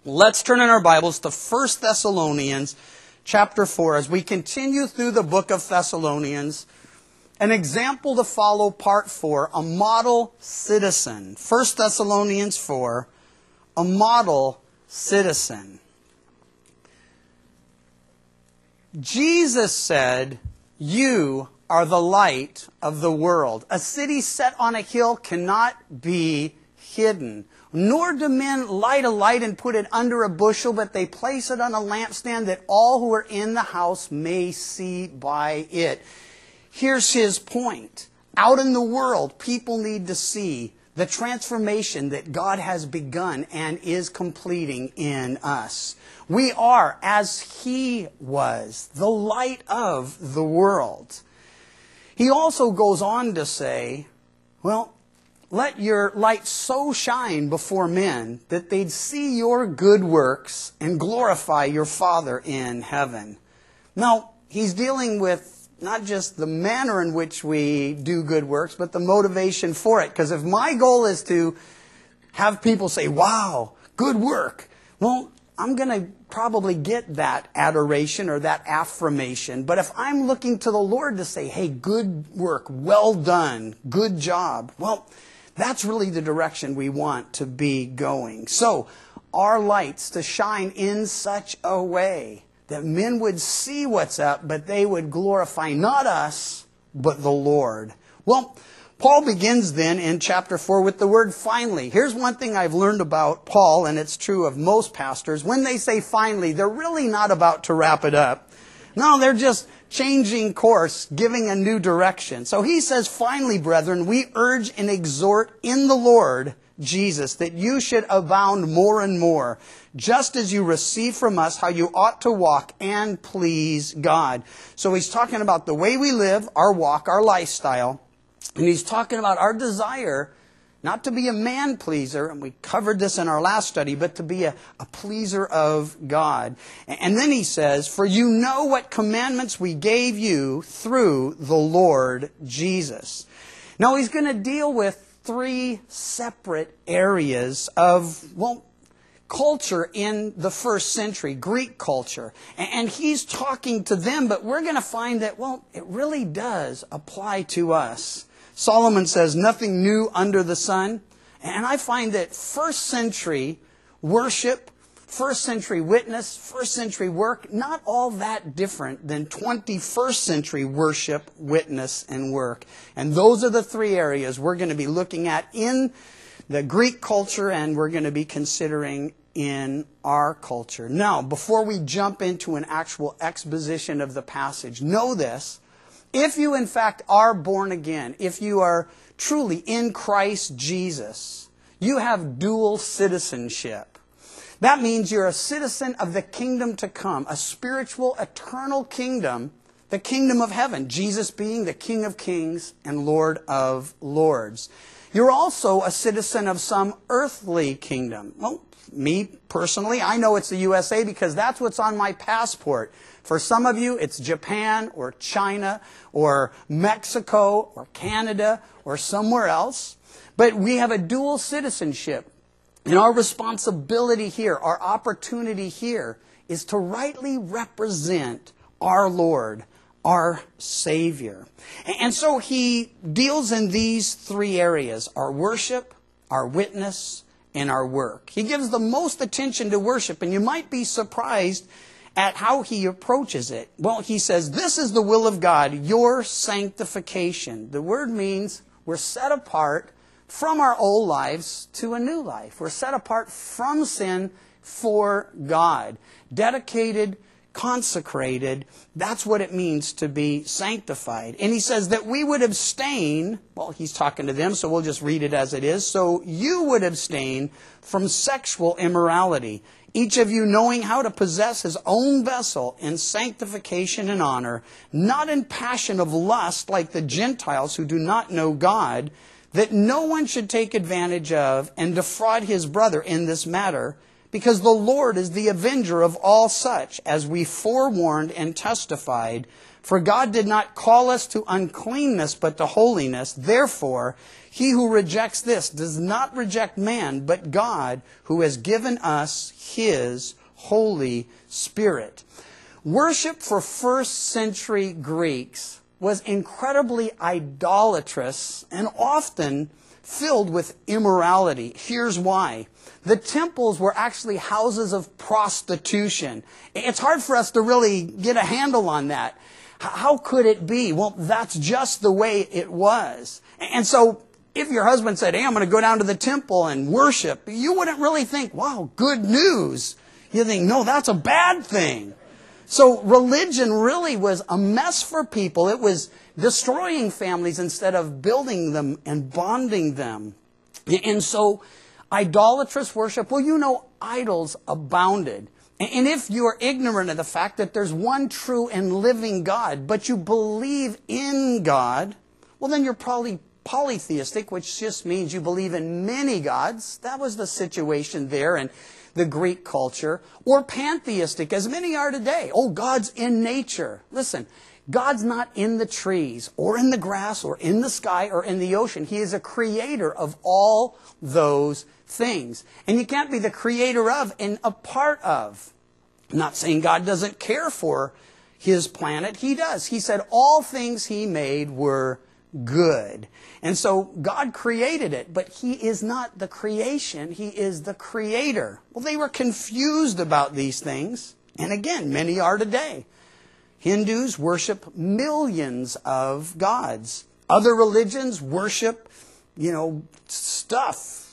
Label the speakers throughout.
Speaker 1: Let's turn in our Bibles to 1 Thessalonians chapter 4 as we continue through the book of Thessalonians. An example to follow, part 4, a model citizen. 1 Thessalonians 4, a model citizen. Jesus said, "You are the light of the world. A city set on a hill cannot be hidden. Nor do men light a light and put it under a bushel, but they place it on a lampstand that all who are in the house may see by it." Here's his point. Out in the world, people need to see the transformation that God has begun and is completing in us. We are, as He was, the light of the world. He also goes on to say, well, let your light so shine before men that they'd see your good works and glorify your Father in heaven. Now, he's dealing with not just the manner in which we do good works, but the motivation for it. Because if my goal is to have people say, "Wow, good work," well, I'm going to probably get that adoration or that affirmation. But if I'm looking to the Lord to say, "Hey, good work, well done, good job," well, that's really the direction we want to be going. So, our lights to shine in such a way that men would see what's up, but they would glorify not us, but the Lord. Well, Paul begins then in chapter 4 with the word finally. Here's one thing I've learned about Paul, and it's true of most pastors. When they say finally, they're really not about to wrap it up. No, they're just changing course, giving a new direction. So he says, "Finally, brethren, we urge and exhort in the Lord Jesus that you should abound more and more, just as you receive from us how you ought to walk and please God." So he's talking about the way we live, our walk, our lifestyle. And he's talking about our desire not to be a man pleaser, and we covered this in our last study, but to be a pleaser of God. And then he says, "For you know what commandments we gave you through the Lord Jesus." Now he's going to deal with three separate areas of, culture in the first century, Greek culture. And he's talking to them, but we're going to find that, it really does apply to us. Solomon says, "Nothing new under the sun." And I find that first century worship, first century witness, first century work, not all that different than 21st century worship, witness, and work. And those are the three areas we're going to be looking at in the Greek culture, and we're going to be considering in our culture. Now, before we jump into an actual exposition of the passage, know this. If you, in fact, are born again, if you are truly in Christ Jesus, you have dual citizenship. That means you're a citizen of the kingdom to come, a spiritual, eternal kingdom, the kingdom of heaven, Jesus being the King of kings and Lord of lords. You're also a citizen of some earthly kingdom. Well, me personally, I know it's the USA because that's what's on my passport. For some of you, it's Japan or China or Mexico or Canada or somewhere else. But we have a dual citizenship. And our responsibility here, our opportunity here, is to rightly represent our Lord, our Savior. And so he deals in these three areas: our worship, our witness, and our work. He gives the most attention to worship, and you might be surprised at how he approaches it. Well, he says, "This is the will of God, your sanctification." The word means we're set apart from our old lives to a new life. We're set apart from sin for God. Dedicated, consecrated. That's what it means to be sanctified. And he says that we would abstain, he's talking to them, so we'll just read it as it is. "So you would abstain from sexual immorality, each of you knowing how to possess his own vessel in sanctification and honor, not in passion of lust like the Gentiles who do not know God, that no one should take advantage of and defraud his brother in this matter, because the Lord is the avenger of all such, as we forewarned and testified. For God did not call us to uncleanness, but to holiness. Therefore, he who rejects this does not reject man, but God, who has given us his Holy Spirit. Worship for first century Greeks was incredibly idolatrous and often filled with immorality. Here's why. The temples were actually houses of prostitution. It's hard for us to really get a handle on that. How could it be? Well, that's just the way it was. And so if your husband said, hey, I'm going to go down to the temple and worship, you wouldn't really think, wow, good news. You think, no, that's a bad thing. So religion really was a mess for people. It was destroying families instead of building them and bonding them. And so idolatrous worship, well, idols abounded. And if you are ignorant of the fact that there's one true and living God, but you believe in God, well, then you're probably polytheistic, which just means you believe in many gods. That was the situation there in the Greek culture. Or pantheistic, as many are today. Oh, God's in nature. Listen, God's not in the trees or in the grass or in the sky or in the ocean. He is a creator of all those things. And you can't be the creator of and a part of. I'm not saying God doesn't care for his planet. He does. He said all things he made were good. And so God created it, but he is not the creation. He is the creator. Well, they were confused about these things. And again, many are today. Hindus worship millions of gods. Other religions worship, stuff,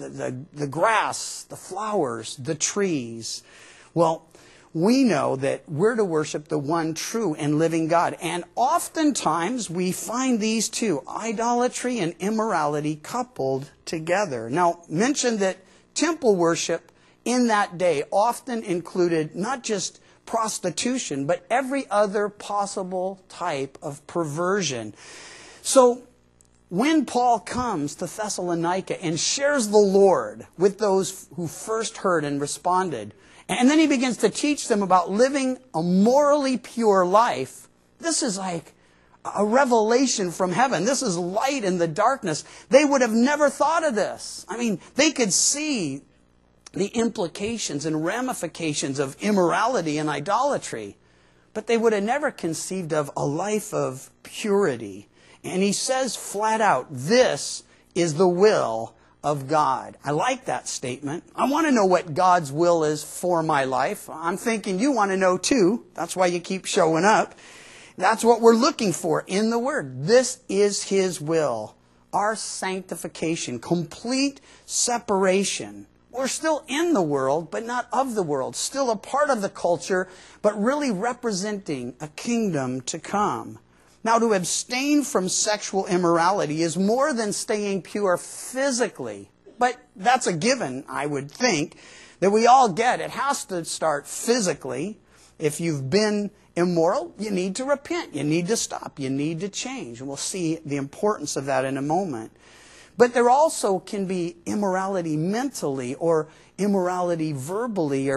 Speaker 1: the grass, the flowers, the trees. Well, we know that we're to worship the one true and living God. And oftentimes we find these two, idolatry and immorality, coupled together. Now, mention that temple worship in that day often included not just prostitution, but every other possible type of perversion. So when Paul comes to Thessalonica and shares the Lord with those who first heard and responded, and then he begins to teach them about living a morally pure life, this is like a revelation from heaven. This is light in the darkness. They would have never thought of this. I mean, they could see the implications and ramifications of immorality and idolatry, but they would have never conceived of a life of purity. And he says flat out, this is the will of God. I like that statement. I want to know what God's will is for my life. I'm thinking you want to know too. That's why you keep showing up. That's what we're looking for in the Word. This is his will. Our sanctification, complete separation. We're still in the world, but not of the world. Still a part of the culture, but really representing a kingdom to come. Now, to abstain from sexual immorality is more than staying pure physically. But that's a given, I would think, that we all get. It has to start physically. If you've been immoral, you need to repent. You need to stop. You need to change. And we'll see the importance of that in a moment. But there also can be immorality mentally or immorality verbally.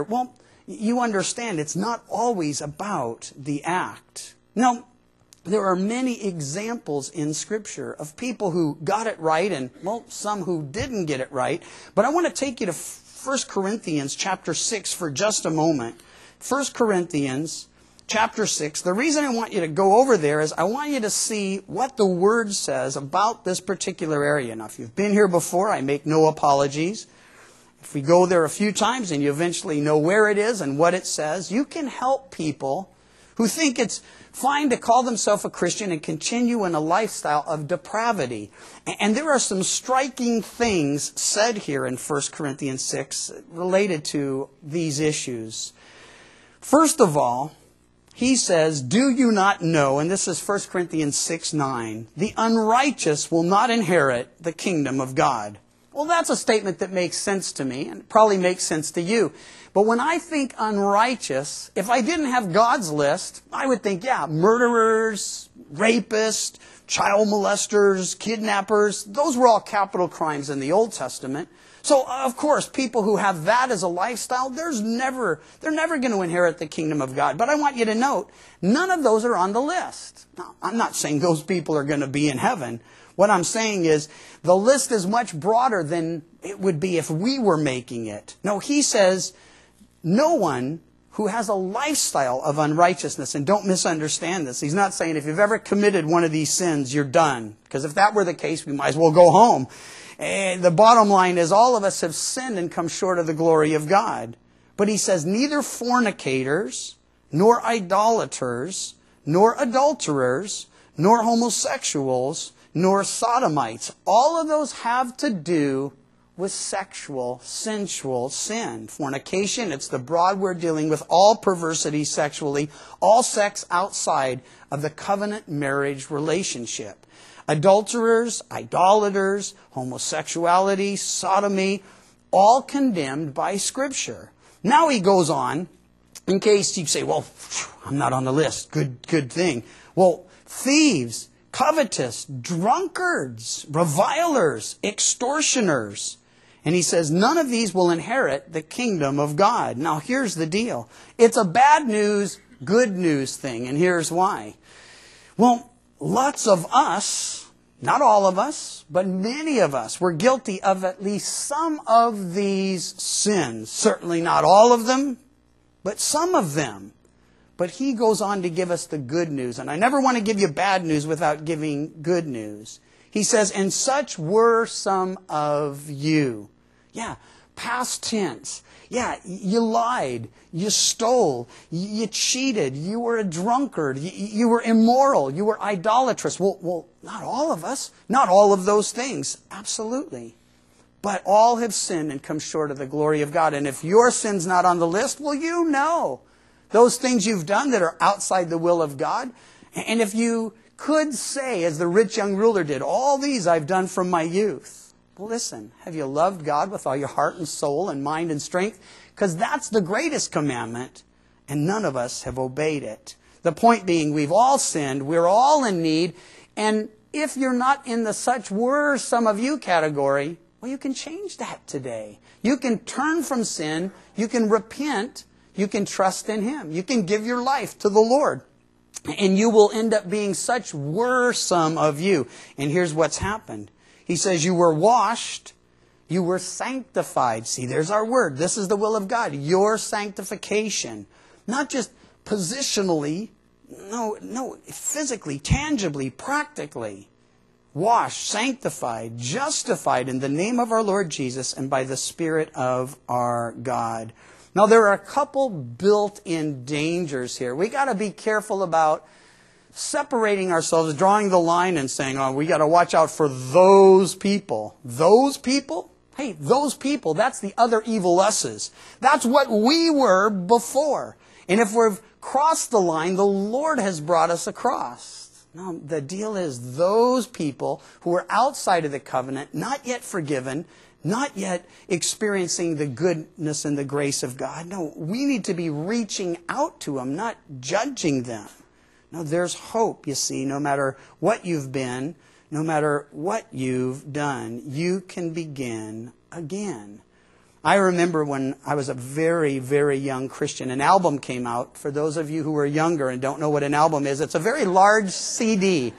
Speaker 1: You understand it's not always about the act. Now, there are many examples in Scripture of people who got it right and, some who didn't get it right. But I want to take you to 1 Corinthians chapter 6 for just a moment. 1 Corinthians chapter 6. The reason I want you to go over there is I want you to see what the Word says about this particular area. Now, if you've been here before, I make no apologies. If we go there a few times and you eventually know where it is and what it says, you can help people who think it's fine to call themselves a Christian and continue in a lifestyle of depravity. And there are some striking things said here in 1 Corinthians 6 related to these issues. First of all, he says, do you not know, and this is 1 Corinthians 6:9, the unrighteous will not inherit the kingdom of God. Well, that's a statement that makes sense to me, and probably makes sense to you. But when I think unrighteous, if I didn't have God's list, I would think, murderers, rapists, child molesters, kidnappers, those were all capital crimes in the Old Testament. So, of course, people who have that as a lifestyle, they're never going to inherit the kingdom of God. But I want you to note, none of those are on the list. Now, I'm not saying those people are going to be in heaven. What I'm saying is the list is much broader than it would be if we were making it. No, he says no one who has a lifestyle of unrighteousness, and don't misunderstand this. He's not saying if you've ever committed one of these sins, you're done. Because if that were the case, we might as well go home. And the bottom line is all of us have sinned and come short of the glory of God. But he says neither fornicators, nor idolaters, nor adulterers, nor homosexuals, nor sodomites. All of those have to do with sexual, sensual sin. Fornication, it's the broad word dealing with all perversity sexually, all sex outside of the covenant marriage relationship. Adulterers, idolaters, homosexuality, sodomy, all condemned by Scripture. Now he goes on, in case you say, well, I'm not on the list. Good thing. Well, thieves, covetous, drunkards, revilers, extortioners. And he says, none of these will inherit the kingdom of God. Now, here's the deal. It's a bad news, good news thing, and here's why. Well, lots of us, not all of us, but many of us, were guilty of at least some of these sins. Certainly not all of them, but some of them. But he goes on to give us the good news. And I never want to give you bad news without giving good news. He says, and such were some of you. Yeah, past tense. Yeah, you lied, you stole, you cheated, you were a drunkard, you were immoral, you were idolatrous. Well, not all of us, not all of those things, absolutely. But all have sinned and come short of the glory of God. And if your sin's not on the list, well, you know those things you've done that are outside the will of God. And if you could say, as the rich young ruler did, all these I've done from my youth. Well, listen, have you loved God with all your heart and soul and mind and strength? Because that's the greatest commandment, and none of us have obeyed it. The point being, we've all sinned, we're all in need, and if you're not in the such were some of you category, well, you can change that today. You can turn from sin, you can repent, you can trust in Him. You can give your life to the Lord. And you will end up being such were some of you. And here's what's happened. He says you were washed, you were sanctified. See, there's our word. This is the will of God. Your sanctification. Not just positionally, no, physically, tangibly, practically. Washed, sanctified, justified in the name of our Lord Jesus and by the Spirit of our God. Now, there are a couple built-in dangers here. We got to be careful about separating ourselves, drawing the line and saying, oh, we got to watch out for those people. Those people? Hey, those people, that's the other evil us's. That's what we were before. And if we've crossed the line, the Lord has brought us across. No, the deal is those people who are outside of the covenant, not yet forgiven, not yet experiencing the goodness and the grace of God. No, we need to be reaching out to them, not judging them. No, there's hope, you see, no matter what you've been, no matter what you've done, you can begin again. I remember when I was a very, very young Christian, an album came out. For those of you who are younger and don't know what an album is, it's a very large CD.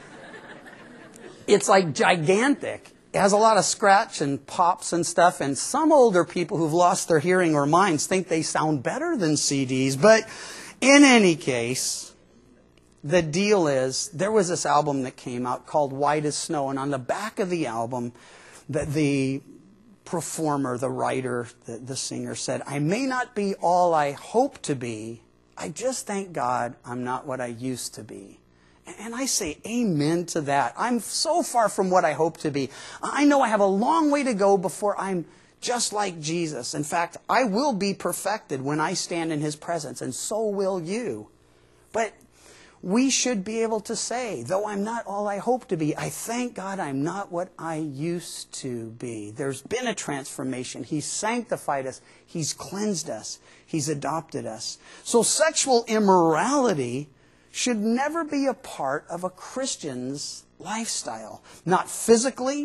Speaker 1: It's like gigantic. It has a lot of scratch and pops and stuff, and some older people who've lost their hearing or minds think they sound better than CDs. But in any case, the deal is, there was this album that came out called White as Snow, and on the back of the album, the performer, the writer, the singer said, I may not be all I hope to be, I just thank God I'm not what I used to be. And I say amen to that. I'm so far from what I hope to be. I know I have a long way to go before I'm just like Jesus. In fact, I will be perfected when I stand in His presence, and so will you. But we should be able to say, though I'm not all I hope to be, I thank God I'm not what I used to be. There's been a transformation. He's sanctified us. He's cleansed us. He's adopted us. So sexual immorality should never be a part of a Christian's lifestyle. Not physically,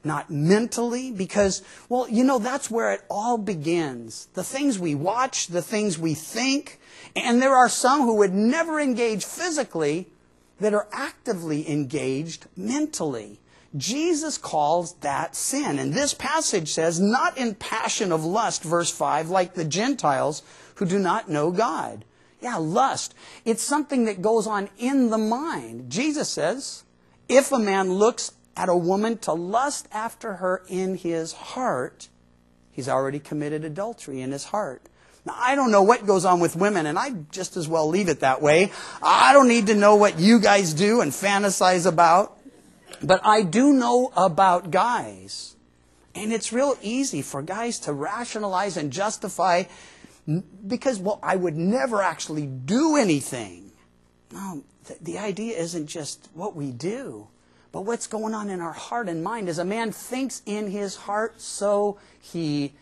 Speaker 1: not mentally, because, well, that's where it all begins. The things we watch, the things we think, and there are some who would never engage physically that are actively engaged mentally. Jesus calls that sin. And this passage says, not in passion of lust, verse 5, like the Gentiles who do not know God. Yeah, lust. It's something that goes on in the mind. Jesus says, if a man looks at a woman to lust after her in his heart, he's already committed adultery in his heart. Now, I don't know what goes on with women, and I just as well leave it that way. I don't need to know what you guys do and fantasize about. But I do know about guys. And it's real easy for guys to rationalize and justify because, well, I would never actually do anything. No, the idea isn't just what we do, but what's going on in our heart and mind. As a man thinks in his heart, so he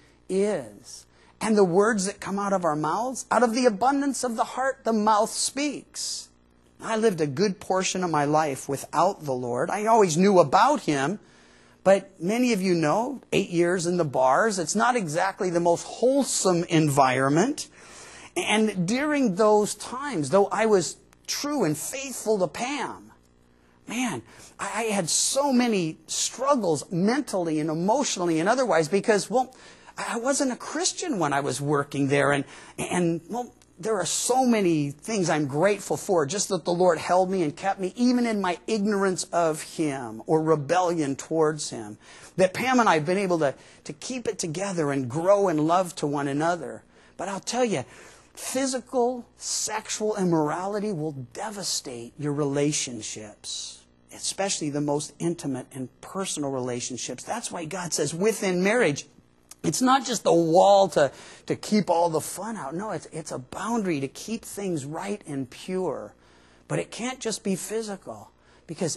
Speaker 1: is. And the words that come out of our mouths, out of the abundance of the heart, the mouth speaks. I lived a good portion of my life without the Lord. I always knew about Him, but many of you know, 8 years in the bars, it's not exactly the most wholesome environment. And during those times, though I was true and faithful to Pam, man, I had so many struggles mentally and emotionally and otherwise because, well, I wasn't a Christian when I was working there. And well, there are so many things I'm grateful for, just that the Lord held me and kept me, even in my ignorance of Him or rebellion towards Him. That Pam and I have been able to keep it together and grow in love to one another. But I'll tell you, physical, sexual immorality will devastate your relationships, especially the most intimate and personal relationships. That's why God says within marriage, it's not just a wall to keep all the fun out. No, it's a boundary to keep things right and pure. But it can't just be physical, because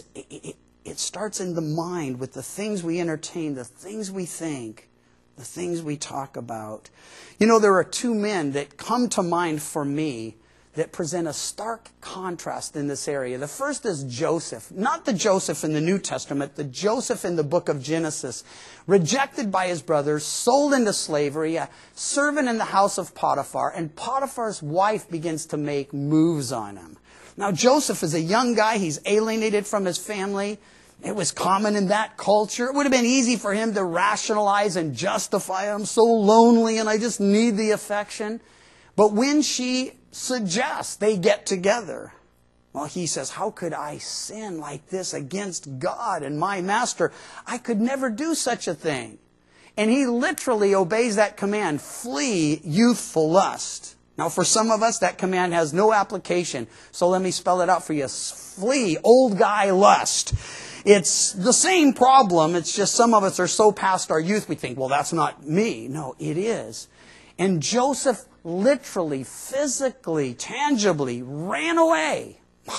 Speaker 1: it starts in the mind with the things we entertain, the things we think, the things we talk about. There are two men that come to mind for me that present a stark contrast in this area. The first is Joseph, not the Joseph in the New Testament, the Joseph in the book of Genesis, rejected by his brothers, sold into slavery, a servant in the house of Potiphar, and Potiphar's wife begins to make moves on him. Now, Joseph is a young guy. He's alienated from his family. It was common in that culture. It would have been easy for him to rationalize and justify, I'm so lonely and I just need the affection. But when she suggests they get together, well, he says, how could I sin like this against God and my master? I could never do such a thing. And he literally obeys that command, flee youthful lust. Now, for some of us, that command has no application. So let me spell it out for you. Flee old guy lust. It's the same problem. It's just some of us are so past our youth, we think, well, that's not me. No, it is. And Joseph literally, physically, tangibly ran away.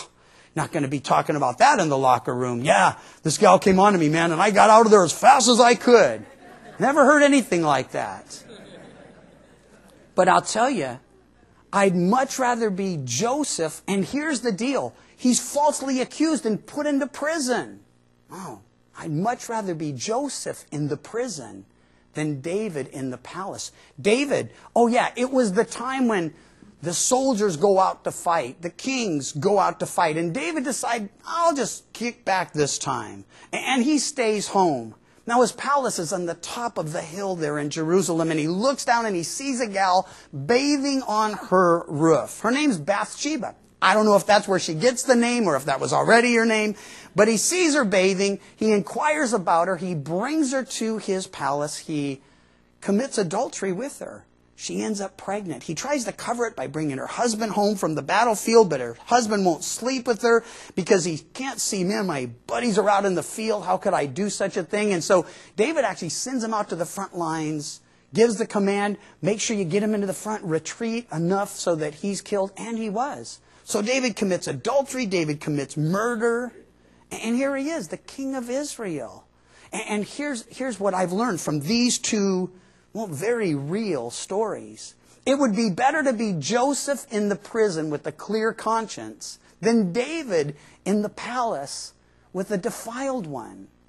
Speaker 1: Not going to be talking about that in the locker room. Yeah, this gal came on to me, man, and I got out of there as fast as I could. Never heard anything like that. But I'll tell you, I'd much rather be Joseph, and here's the deal. He's falsely accused and put into prison. Oh, I'd much rather be Joseph in the prison than David in the palace. David, oh yeah, it was the time when the soldiers go out to fight, the kings go out to fight, and David decided, I'll just kick back this time. And he stays home. Now his palace is on the top of the hill there in Jerusalem, and he looks down and he sees a gal bathing on her roof. Her name's Bathsheba. I don't know if that's where she gets the name or if that was already her name, but he sees her bathing, he inquires about her, he brings her to his palace, he commits adultery with her. She ends up pregnant. He tries to cover it by bringing her husband home from the battlefield, but her husband won't sleep with her because he can't see, man, my buddies are out in the field, how could I do such a thing? And so David actually sends him out to the front lines, gives the command, make sure you get him into the front, retreat enough so that he's killed, and he was. So David commits adultery, David commits murder, and here he is, the king of Israel. And here's what I've learned from these two, well, very real stories. It would be better to be Joseph in the prison with a clear conscience than David in the palace with a defiled one.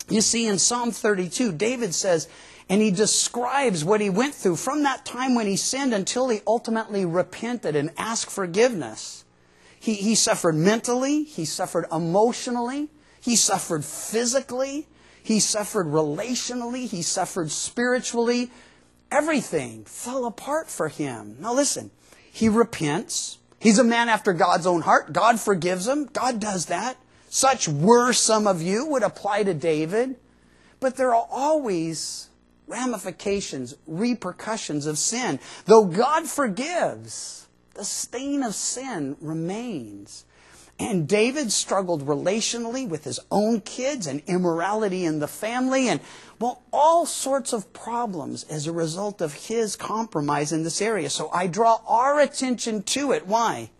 Speaker 1: You see, in Psalm 32, David says, and he describes what he went through from that time when he sinned until he ultimately repented and asked forgiveness. He suffered mentally, he suffered emotionally, he suffered physically, he suffered relationally, he suffered spiritually. Everything fell apart for him. Now listen, he repents. He's a man after God's own heart. God forgives him. God does that. Such were some of you would apply to David. But there are always ramifications, repercussions of sin. Though God forgives, the stain of sin remains. And David struggled relationally with his own kids and immorality in the family and, well, all sorts of problems as a result of his compromise in this area. So I draw our attention to it. Why?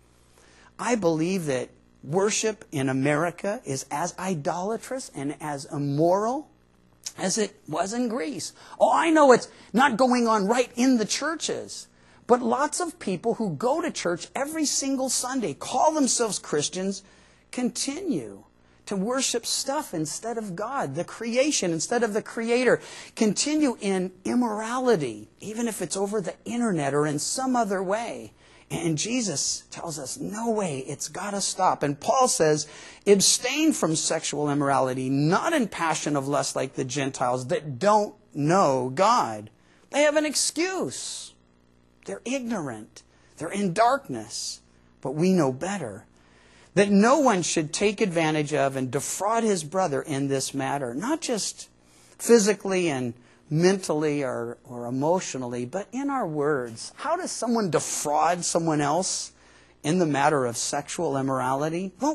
Speaker 1: I believe that worship in America is as idolatrous and as immoral as it was in Greece. Oh, I know it's not going on right in the churches. But lots of people who go to church every single Sunday, call themselves Christians, continue to worship stuff instead of God, the creation instead of the Creator. Continue in immorality, even if it's over the internet or in some other way. And Jesus tells us, no way, it's got to stop. And Paul says, abstain from sexual immorality, not in passion of lust like the Gentiles that don't know God. They have an excuse. They're ignorant. They're in darkness. But we know better. That no one should take advantage of and defraud his brother in this matter. Not just physically and mentally or emotionally, but in our words. How does someone defraud someone else in the matter of sexual immorality? Well,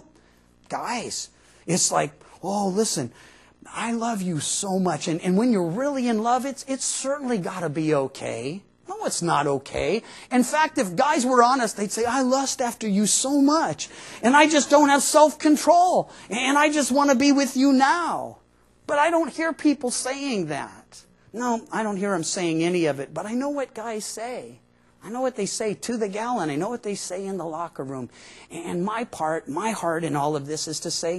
Speaker 1: guys, it's like, oh, listen, I love you so much. And when you're really in love, it's certainly got to be okay. No, it's not okay. In fact, if guys were honest, they'd say, I lust after you so much. And I just don't have self-control. And I just want to be with you now. But I don't hear people saying that. No, I don't hear them saying any of it. But I know what guys say. I know what they say to the gal, and I know what they say in the locker room. And my heart in all of this is to say,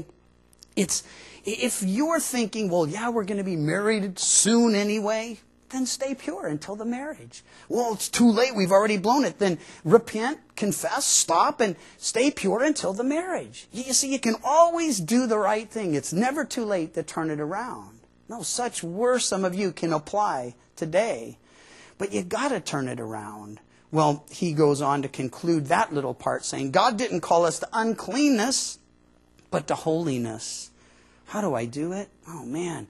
Speaker 1: if you're thinking, well, yeah, we're going to be married soon anyway, then stay pure until the marriage. Well, it's too late. We've already blown it. Then repent, confess, stop, and stay pure until the marriage. You see, you can always do the right thing. It's never too late to turn it around. No, such were some of you can apply today. But you got to turn it around. Well, he goes on to conclude that little part saying, God didn't call us to uncleanness, but to holiness. How do I do it? Oh, man.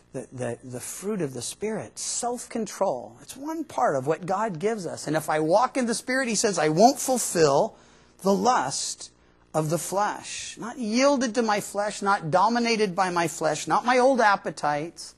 Speaker 1: The fruit of the Spirit, self-control. It's one part of what God gives us. And if I walk in the Spirit, he says, I won't fulfill the lust of the flesh. Not yielded to my flesh, not dominated by my flesh, not my old appetites.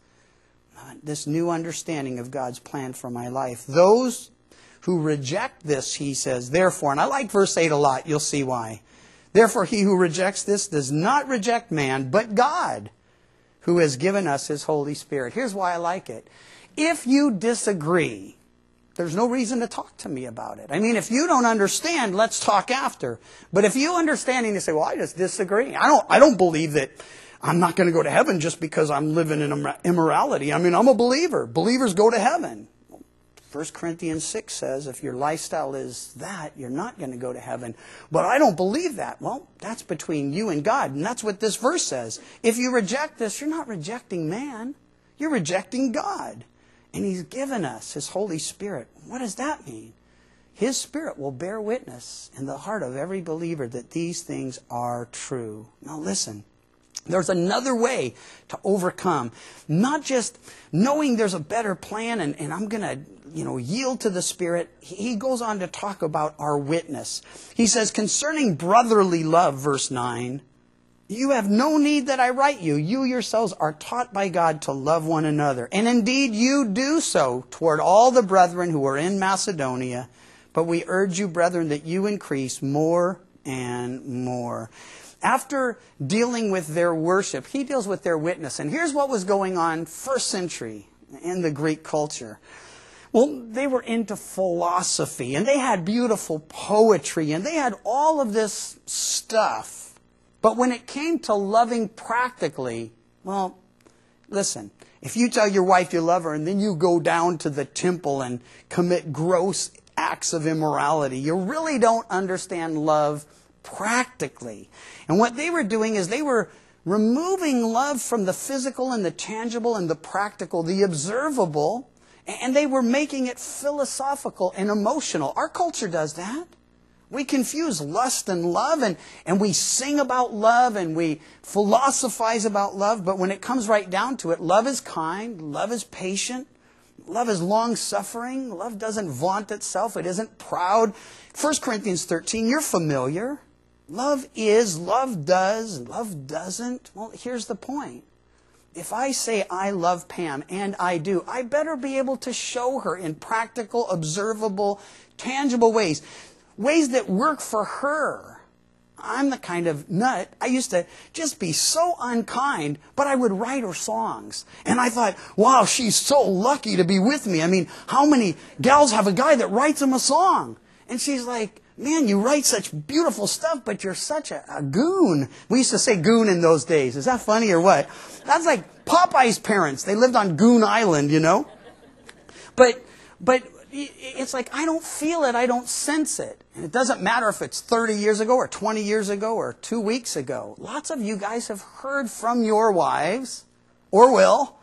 Speaker 1: This new understanding of God's plan for my life. Those who reject this, he says, therefore, and I like verse 8 a lot, you'll see why. Therefore, he who rejects this does not reject man, but God, who has given us his Holy Spirit. Here's why I like it. If you disagree, there's no reason to talk to me about it. I mean, if you don't understand, let's talk after. But if you understand and you say, well, I just disagree. I don't believe that I'm not going to go to heaven just because I'm living in immorality. I mean, I'm a believer. Believers go to heaven. 1 Corinthians 6 says if your lifestyle is that, you're not going to go to heaven. But I don't believe that. Well, that's between you and God. And that's what this verse says. If you reject this, you're not rejecting man. You're rejecting God. And he's given us his Holy Spirit. What does that mean? His Spirit will bear witness in the heart of every believer that these things are true. Now listen. There's another way to overcome. Not just knowing there's a better plan and I'm going to, yield to the Spirit. He goes on to talk about our witness. He says, concerning brotherly love, verse 9, you have no need that I write you. You yourselves are taught by God to love one another. And indeed you do so toward all the brethren who are in Macedonia. But we urge you, brethren, that you increase more and more. After dealing with their worship, he deals with their witness. And here's what was going on first century in the Greek culture. Well, they were into philosophy, and they had beautiful poetry, and they had all of this stuff. But when it came to loving practically, well, Listen, if you tell your wife you love her and then you go down to the temple and commit gross acts of immorality, you really don't understand love practically. And what they were doing is they were removing love from the physical and the tangible and the practical, the observable, and they were making it philosophical and emotional. Our culture does that. We confuse lust and love, and we sing about love and we philosophize about love, but when it comes right down to it, love is kind, love is patient, love is long-suffering, love doesn't vaunt itself, it isn't proud. 1 Corinthians 13, you're familiar. Love is, love does, love doesn't. Well, here's the point. If I say I love Pam, and I do, I better be able to show her in practical, observable, tangible ways. Ways that work for her. I'm the kind of nut, I used to just be so unkind, but I would write her songs. And I thought, wow, she's so lucky to be with me. I mean, how many gals have a guy that writes them a song? And she's like, man, you write such beautiful stuff, but you're such a goon. We used to say goon in those days. Is that funny or what? That's like Popeye's parents. They lived on Goon Island, you know? But it's like, I don't feel it, I don't sense it. And it doesn't matter if it's 30 years ago or 20 years ago or 2 weeks ago. Lots of you guys have heard from your wives, or will.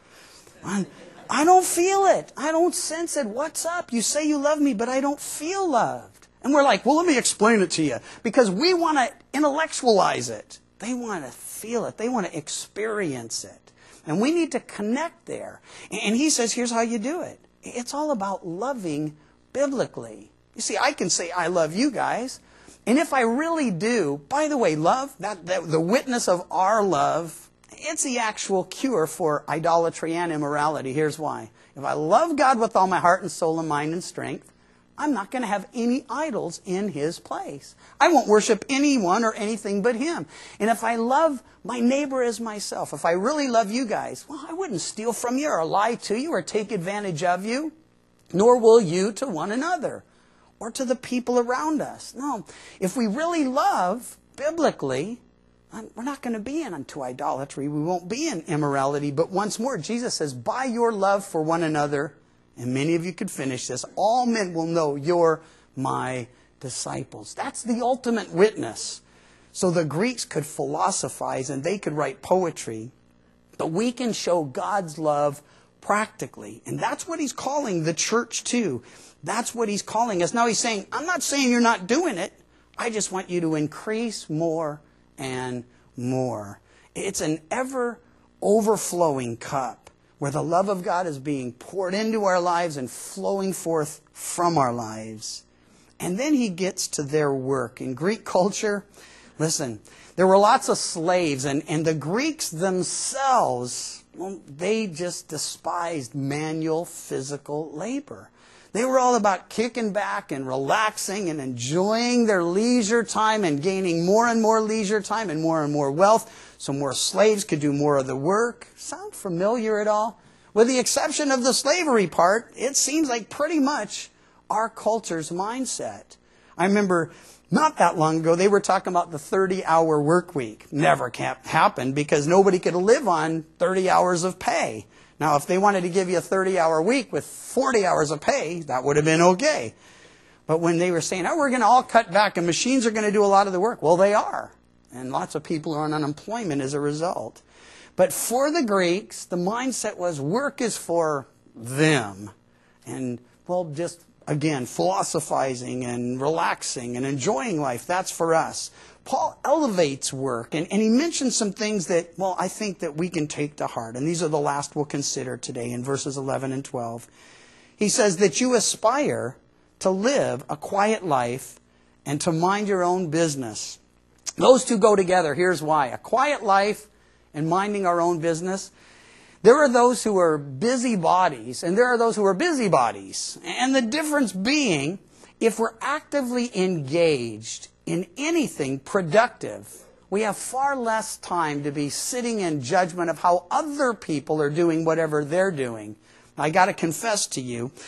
Speaker 1: I don't feel it. I don't sense it. What's up? You say you love me, but I don't feel loved. And we're like, well, let me explain it to you. Because we want to intellectualize it. They want to feel it. They want to experience it. And we need to connect there. And he says, here's how you do it. It's all about loving biblically. You see, I can say I love you guys. And if I really do, by the way, love, the witness of our love, it's the actual cure for idolatry and immorality. Here's why. If I love God with all my heart and soul and mind and strength, I'm not going to have any idols in His place. I won't worship anyone or anything but Him. And if I love my neighbor as myself, if I really love you guys, well, I wouldn't steal from you or lie to you or take advantage of you, nor will you to one another or to the people around us. No, if we really love biblically, we're not going to be into idolatry. We won't be in immorality. But once more, Jesus says, by your love for one another, and many of you could finish this, all men will know you're my disciples. That's the ultimate witness. So the Greeks could philosophize and they could write poetry, but we can show God's love practically. And that's what He's calling the church to. That's what He's calling us. Now He's saying, I'm not saying you're not doing it. I just want you to increase more and more. It's an ever overflowing cup where the love of God is being poured into our lives and flowing forth from our lives. And then he gets to their work. In Greek culture, listen, there were lots of slaves, and the Greeks themselves, well, they just despised manual physical labor. They were all about kicking back and relaxing and enjoying their leisure time and gaining more and more leisure time and more wealth so more slaves could do more of the work. Sound familiar at all? With the exception of the slavery part, it seems like pretty much our culture's mindset. I remember not that long ago, they were talking about the 30-hour work week. Never happened because nobody could live on 30 hours of pay. Now, if they wanted to give you a 30-hour week with 40 hours of pay, that would have been okay. But when they were saying, oh, we're going to all cut back and machines are going to do a lot of the work. Well, they are. And lots of people are on unemployment as a result. But for the Greeks, the mindset was work is for them. And, well, just, again, philosophizing and relaxing and enjoying life, that's for us. Paul elevates work, and he mentions some things that, well, I think that we can take to heart. And these are the last we'll consider today in verses 11 and 12. He says that you aspire to live a quiet life and to mind your own business. Those two go together. Here's why. A quiet life and minding our own business. There are those who are busybodies, and there are those who are busybodies. And the difference being, if we're actively engaged in anything productive, we have far less time to be sitting in judgment of how other people are doing whatever they're doing. I got to confess to you,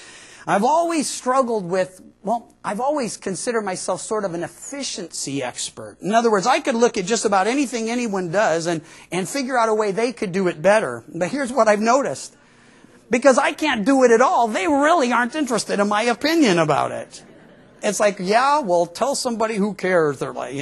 Speaker 1: I've always struggled with, I've always considered myself sort of an efficiency expert. In other words, I could look at just about anything anyone does and figure out a way they could do it better. But here's what I've noticed. Because I can't do it at all, they really aren't interested in my opinion about it. It's like, yeah, well, tell somebody who cares, they're like,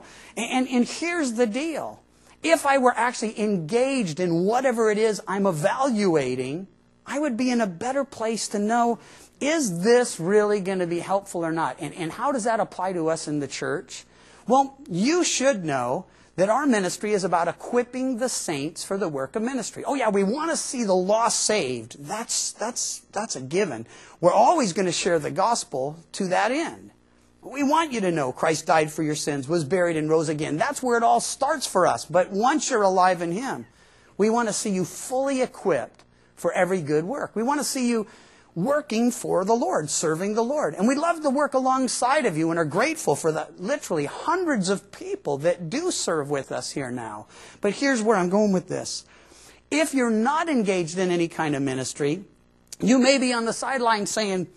Speaker 1: And here's the deal. If I were actually engaged in whatever it is I'm evaluating, I would be in a better place to know, is this really going to be helpful or not? And how does that apply to us in the church? Well, you should know that our ministry is about equipping the saints for the work of ministry. Oh yeah, we want to see the lost saved. That's a given. We're always going to share the gospel to that end. We want you to know Christ died for your sins, was buried, and rose again. That's where it all starts for us. But once you're alive in Him, we want to see you fully equipped for every good work. We want to see you working for the Lord, serving the Lord. And we love to work alongside of you and are grateful for the literally hundreds of people that do serve with us here now. But here's where I'm going with this. If you're not engaged in any kind of ministry, you may be on the sideline saying,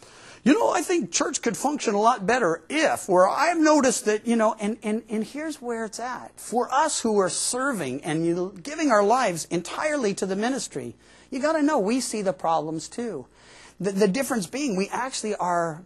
Speaker 1: I think church could function a lot better if, where I've noticed that, and here's where it's at. For us who are serving and giving our lives entirely to the ministry, you got to know we see the problems too. The difference being we actually are,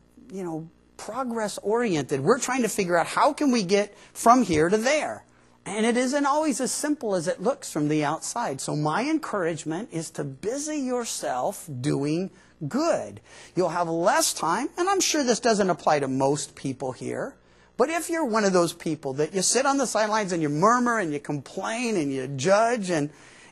Speaker 1: progress oriented. We're trying to figure out how can we get from here to there. And it isn't always as simple as it looks from the outside. So my encouragement is to busy yourself doing good. You'll have less time, and I'm sure this doesn't apply to most people here. But if you're one of those people that you sit on the sidelines and you murmur and you complain and you judge and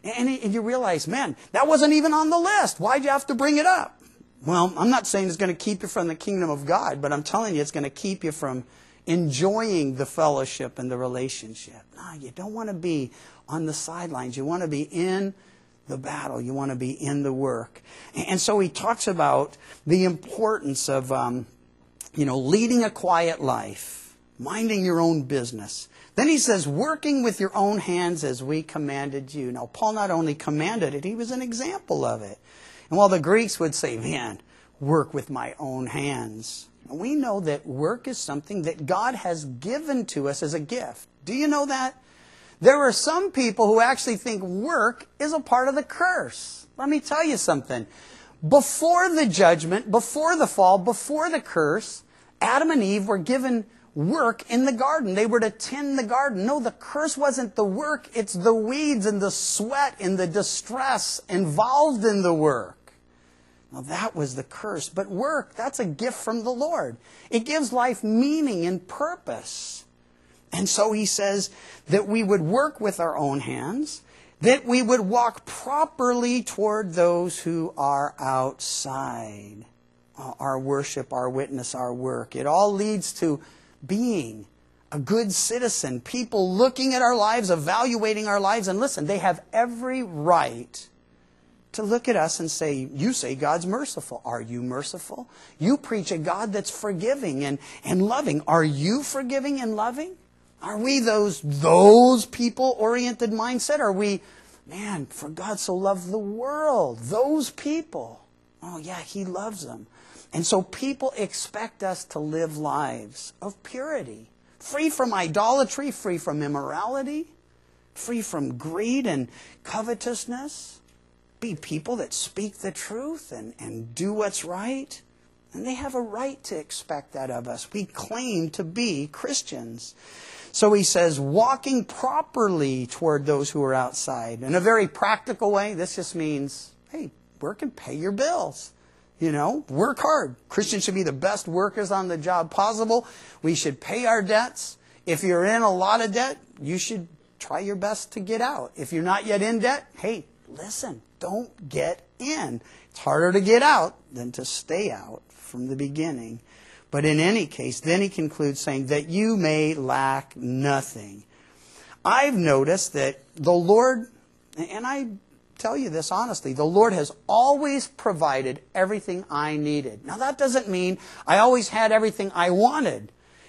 Speaker 1: you realize, man, that wasn't even on the list. Why'd you have to bring it up? Well, I'm not saying it's going to keep you from the kingdom of God, but I'm telling you it's going to keep you from enjoying the fellowship and the relationship. No, you don't want to be on the sidelines. You want to be in the battle. You want to be in the work. And so he talks about the importance of, leading a quiet life, minding your own business. Then he says, working with your own hands as we commanded you. Now, Paul not only commanded it, he was an example of it. And while the Greeks would say, man, work with my own hands. We know that work is something that God has given to us as a gift. Do you know that? There are some people who actually think work is a part of the curse. Let me tell you something. Before the judgment, before the fall, before the curse, Adam and Eve were given work in the garden. They were to tend the garden. No, the curse wasn't the work. It's the weeds and the sweat and the distress involved in the work. Now that was the curse. But work, that's a gift from the Lord. It gives life meaning and purpose. And so he says that we would work with our own hands, that we would walk properly toward those who are outside. Our worship, our witness, our work. It all leads to being a good citizen. People looking at our lives, evaluating our lives. And listen, they have every right to look at us and say, you say God's merciful. Are you merciful? You preach a God that's forgiving and loving. Are you forgiving and loving? Are we those people-oriented mindset? Are we, man, for God so loved the world, those people. Oh yeah, He loves them. And so people expect us to live lives of purity, free from idolatry, free from immorality, free from greed and covetousness. Be people that speak the truth and do what's right. And they have a right to expect that of us. We claim to be Christians. So he says, walking properly toward those who are outside. In a very practical way, this just means, hey, work and pay your bills. Work hard. Christians should be the best workers on the job possible. We should pay our debts. If you're in a lot of debt, you should try your best to get out. If you're not yet in debt, hey, listen, don't get in. It's harder to get out than to stay out from the beginning. But in any case, then he concludes saying that you may lack nothing. I've noticed that the Lord, and I tell you this honestly, the Lord has always provided everything I needed. Now that doesn't mean I always had everything I wanted.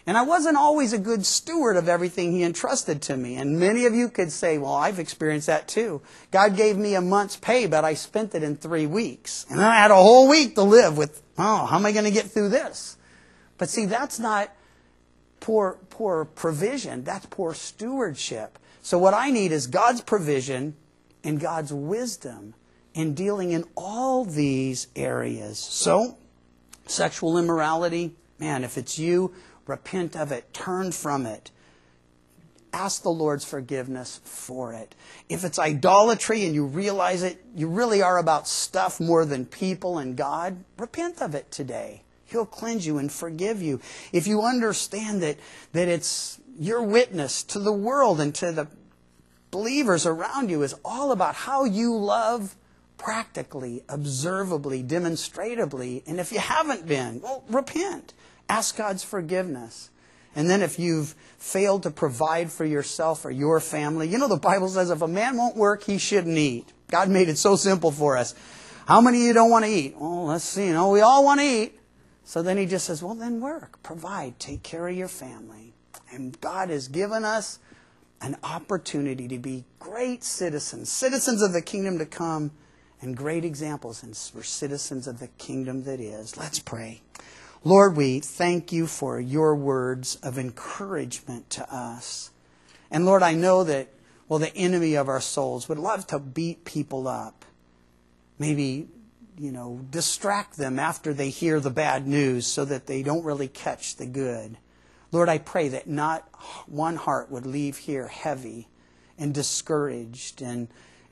Speaker 1: And I wasn't always a good steward of everything He entrusted to me. And many of you could say, well, I've experienced that too. God gave me a month's pay, but I spent it in 3 weeks. And then I had a whole week to live with, how am I going to get through this? But see, that's not poor provision. That's poor stewardship. So what I need is God's provision and God's wisdom in dealing in all these areas. So, sexual immorality, man, if it's you, repent of it. Turn from it. Ask the Lord's forgiveness for it. If it's idolatry and you realize it, you really are about stuff more than people and God, repent of it today. He'll cleanse you and forgive you. If you understand that it's your witness to the world and to the believers around you is all about how you love practically, observably, demonstratively. And if you haven't been, well, repent. Ask God's forgiveness. And then if you've failed to provide for yourself or your family, you know the Bible says if a man won't work, he shouldn't eat. God made it so simple for us. How many of you don't want to eat? Well, let's see. We all want to eat. So then He just says, well, then work, provide, take care of your family. And God has given us an opportunity to be great citizens, citizens of the kingdom to come, and great examples, and we're citizens of the kingdom that is. Let's pray. Lord, we thank You for Your words of encouragement to us. And Lord, I know that, the enemy of our souls would love to beat people up. Maybe, distract them after they hear the bad news so that they don't really catch the good. Lord, I pray that not one heart would leave here heavy and discouraged. And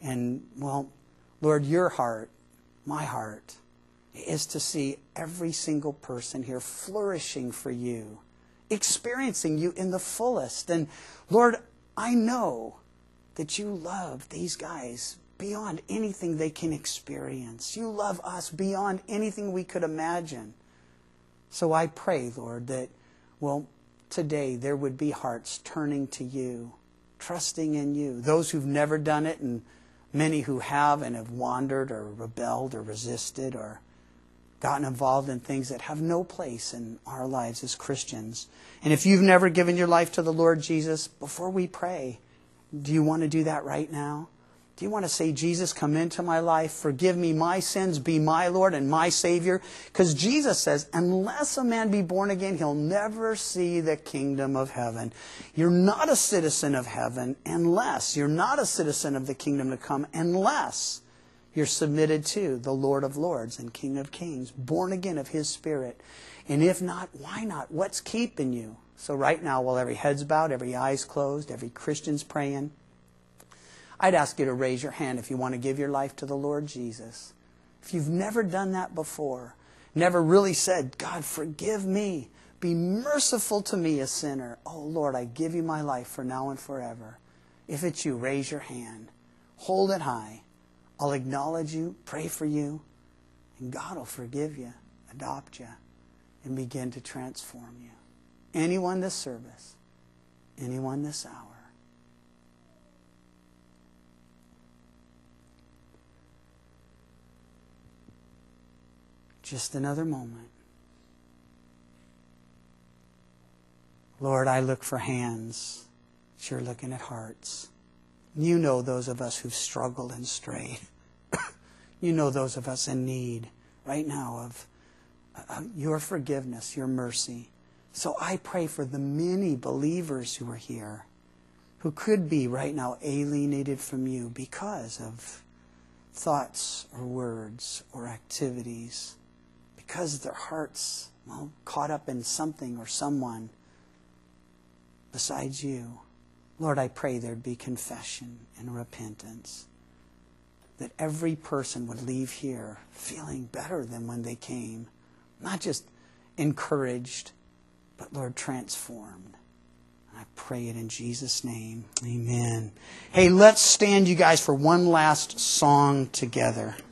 Speaker 1: Lord, Your heart, my heart, is to see every single person here flourishing for You, experiencing You in the fullest. And Lord, I know that You love these guys beyond anything they can experience. You love us beyond anything we could imagine. So I pray, Lord, that, today there would be hearts turning to You, trusting in You. Those who've never done it and many who have and have wandered or rebelled or resisted or gotten involved in things that have no place in our lives as Christians. And if you've never given your life to the Lord Jesus, before we pray, do you want to do that right now? Do you want to say, Jesus, come into my life, forgive me my sins, be my Lord and my Savior? Because Jesus says, unless a man be born again, he'll never see the kingdom of heaven. You're not a citizen of heaven unless, you're not a citizen of the kingdom to come unless you're submitted to the Lord of Lords and King of Kings, born again of His Spirit. And if not, why not? What's keeping you? So right now, while every head's bowed, every eye's closed, every Christian's praying, I'd ask you to raise your hand if you want to give your life to the Lord Jesus. If you've never done that before, never really said, God, forgive me, be merciful to me, a sinner. Oh, Lord, I give You my life for now and forever. If it's you, raise your hand. Hold it high. I'll acknowledge you, pray for you, and God will forgive you, adopt you, and begin to transform you. Anyone this service, anyone this hour. Just another moment. Lord, I look for hands, but You're looking at hearts. You know those of us who've struggled and strayed. You know those of us in need right now of Your forgiveness, Your mercy. So I pray for the many believers who are here who could be right now alienated from You because of thoughts or words or activities, because their hearts, caught up in something or someone besides You. Lord, I pray there'd be confession and repentance, that every person would leave here feeling better than when they came, not just encouraged, but, Lord, transformed. And I pray it in Jesus' name. Amen. Hey, let's stand, you guys, for one last song together.